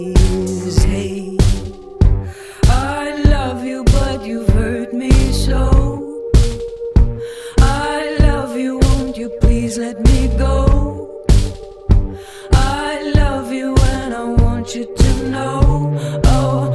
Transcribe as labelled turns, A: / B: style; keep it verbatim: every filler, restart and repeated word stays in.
A: Hey, I love you, but you've hurt me so. I love you, won't you please let me go? I love you and I want you to know. Oh,